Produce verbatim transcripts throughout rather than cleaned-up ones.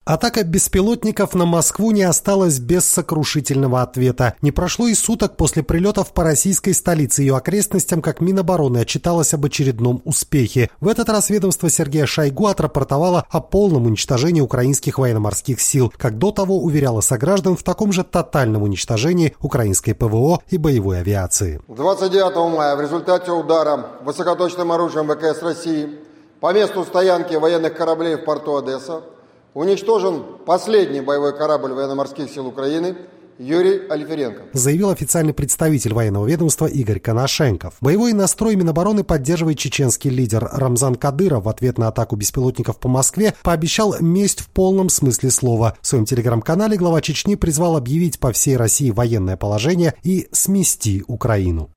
Атака беспилотников на Москву не осталась без сокрушительного ответа. Не прошло и суток после прилетов по российской столице и ее окрестностям, как Минобороны отчиталось об очередном успехе. В этот раз ведомство Сергея Шойгу отрапортовало о полном уничтожении украинских военно-морских сил, как до того уверяло сограждан в таком же тотальном уничтожении украинской ПВО и боевой авиации. двадцать девятого мая в результате удара высокоточным оружием ВКС России по месту стоянки военных кораблей в порту Одесса уничтожен последний боевой корабль военно-морских сил Украины Юрий Альференко, заявил официальный представитель военного ведомства Игорь Коношенков. Боевой настрой Минобороны поддерживает чеченский лидер. Рамзан Кадыров в ответ на атаку беспилотников по Москве пообещал месть в полном смысле слова. В своем телеграм-канале глава Чечни призвал объявить по всей России военное положение и смести Украину.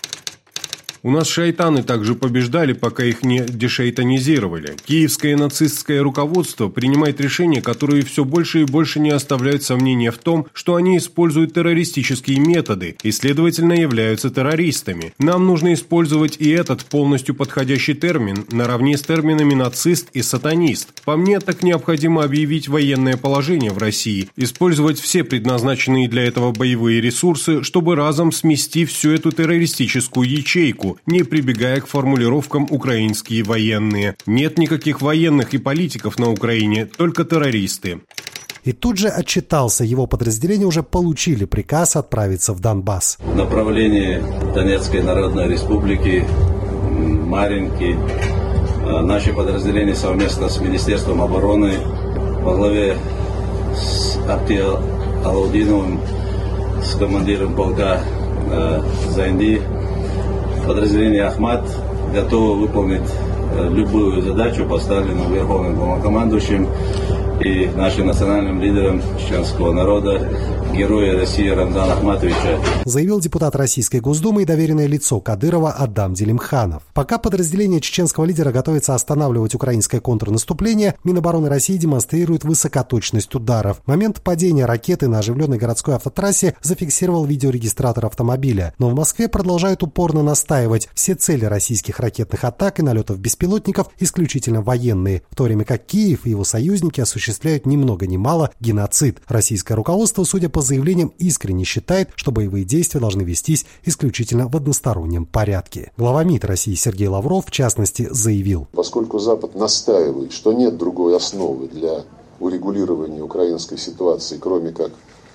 У нас шайтаны также побеждали, пока их не дешейтанизировали. Киевское нацистское руководство принимает решения, которые все больше и больше не оставляют сомнения в том, что они используют террористические методы и, следовательно, являются террористами. Нам нужно использовать и этот полностью подходящий термин наравне с терминами «нацист» и «сатанист». По мне, так необходимо объявить военное положение в России, использовать все предназначенные для этого боевые ресурсы, чтобы разом смести всю эту террористическую ячейку, не прибегая к формулировкам «украинские военные». Нет никаких военных и политиков на Украине, только террористы. И тут же отчитался, его подразделения уже получили приказ отправиться в Донбасс. В направлении Донецкой Народной Республики, Марьинки, наши подразделения совместно с Министерством обороны во главе с Апти Алаудиновым, с командиром полка Зайнди, подразделение «Ахмат» готово выполнить любую задачу, поставленную Верховным Главнокомандующим и нашим национальным лидером чеченского народа, героя России Рамзана Ахматовича, заявил депутат Российской Госдумы и доверенное лицо Кадырова Адам Делимханов. Пока подразделение чеченского лидера готовится останавливать украинское контрнаступление, Минобороны России демонстрирует высокоточность ударов. Момент падения ракеты на оживленной городской автотрассе зафиксировал видеорегистратор автомобиля. Но в Москве продолжают упорно настаивать: все цели российских ракетных атак и налетов беспилотников исключительно военные, в то время как Киев и его союзники осуществляют ни много ни мало геноцид. Российское руководство, судя по заявлениям, искренне считает, что боевые действия должны вестись исключительно в одностороннем порядке. Глава МИД России Сергей Лавров, в частности, заявил: поскольку Запад настаивает, что нет другой основы для урегулирования украинской ситуации, кроме как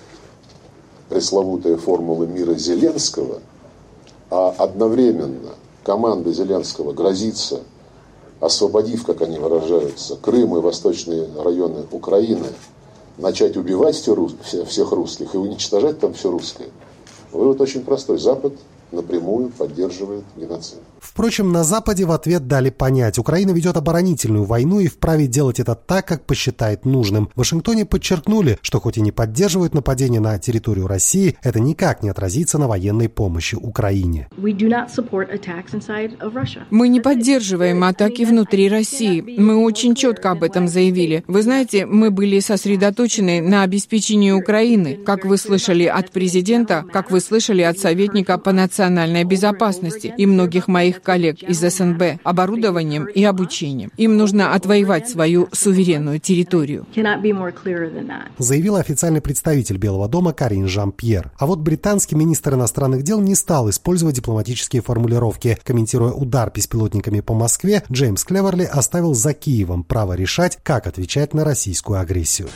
пресловутая формула мира Зеленского, а одновременно команда Зеленского грозится, освободив, как они выражаются, Крым и восточные районы Украины, начать убивать всех русских и уничтожать там все русское. Вывод очень простой. Запад напрямую поддерживает геноцид. Впрочем, на Западе в ответ дали понять: Украина ведет оборонительную войну и вправе делать это так, как посчитает нужным. В Вашингтоне подчеркнули, что хоть и не поддерживают нападение на территорию России, это никак не отразится на военной помощи Украине. Мы не поддерживаем атаки внутри России. Мы очень четко об этом заявили. Вы знаете, мы были сосредоточены на обеспечении Украины, как вы слышали от президента, как вы слышали от советника по национальной безопасности и многих моих коллег из СНБ, оборудованием и обучением. Им нужно отвоевать свою суверенную территорию. Заявил официальный представитель Белого дома Карин Жан-Пьер. А вот британский министр иностранных дел не стал использовать дипломатические формулировки. Комментируя удар беспилотниками по Москве, Джеймс Клеверли оставил за Киевом право решать, как отвечать на российскую агрессию.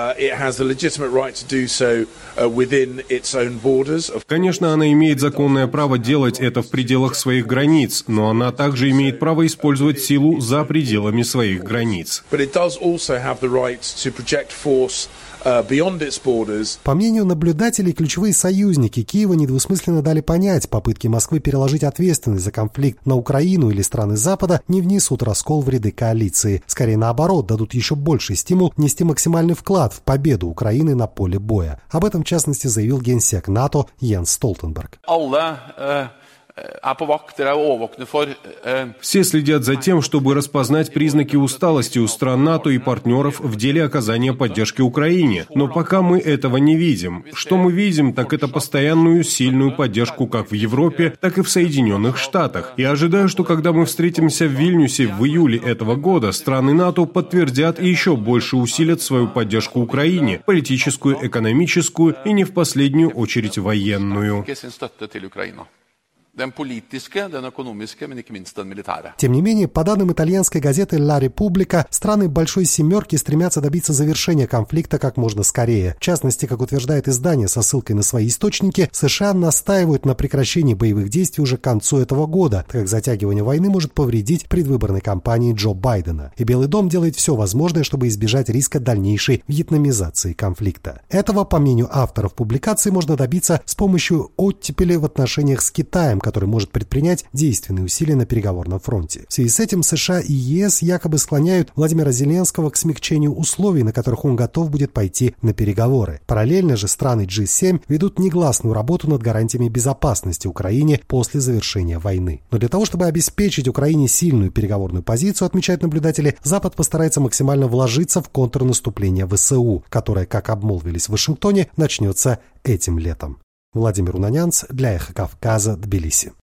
Конечно, она имеет законное право делать это в пределах своих границ, но она также имеет право использовать силу за пределами своих границ. По мнению наблюдателей, ключевые союзники Киева недвусмысленно дали понять: попытки Москвы переложить ответственность за конфликт на Украину или страны Запада не внесут раскол в ряды коалиции. Скорее наоборот, дадут еще больший стимул нести максимальный вклад в победу Украины на поле боя. Об этом, в частности, заявил генсек НАТО Йенс Столтенберг. Все следят за тем, чтобы распознать признаки усталости у стран НАТО и партнеров в деле оказания поддержки Украине. Но пока мы этого не видим. Что мы видим, так это постоянную сильную поддержку как в Европе, так и в Соединенных Штатах. Я ожидаю, что когда мы встретимся в Вильнюсе в июле этого года, страны НАТО подтвердят и еще больше усилят свою поддержку Украине, политическую, экономическую и не в последнюю очередь военную. Тем не менее, по данным итальянской газеты «Ла Република», страны Большой Семерки стремятся добиться завершения конфликта как можно скорее. В частности, как утверждает издание со ссылкой на свои источники, США настаивают на прекращении боевых действий уже к концу этого года, так как затягивание войны может повредить предвыборной кампании Джо Байдена. И Белый дом делает все возможное, чтобы избежать риска дальнейшей вьетнамизации конфликта. Этого, по мнению авторов публикации, можно добиться с помощью оттепели в отношениях с Китаем, который может предпринять действенные усилия на переговорном фронте. В связи с этим США и ЕС якобы склоняют Владимира Зеленского к смягчению условий, на которых он готов будет пойти на переговоры. Параллельно же страны джи семь ведут негласную работу над гарантиями безопасности Украине после завершения войны. Но для того, чтобы обеспечить Украине сильную переговорную позицию, отмечают наблюдатели, Запад постарается максимально вложиться в контрнаступление ВСУ, которое, как обмолвились в Вашингтоне, начнется этим летом. Владимир Унанянц для Эхо Кавказа, Тбилиси.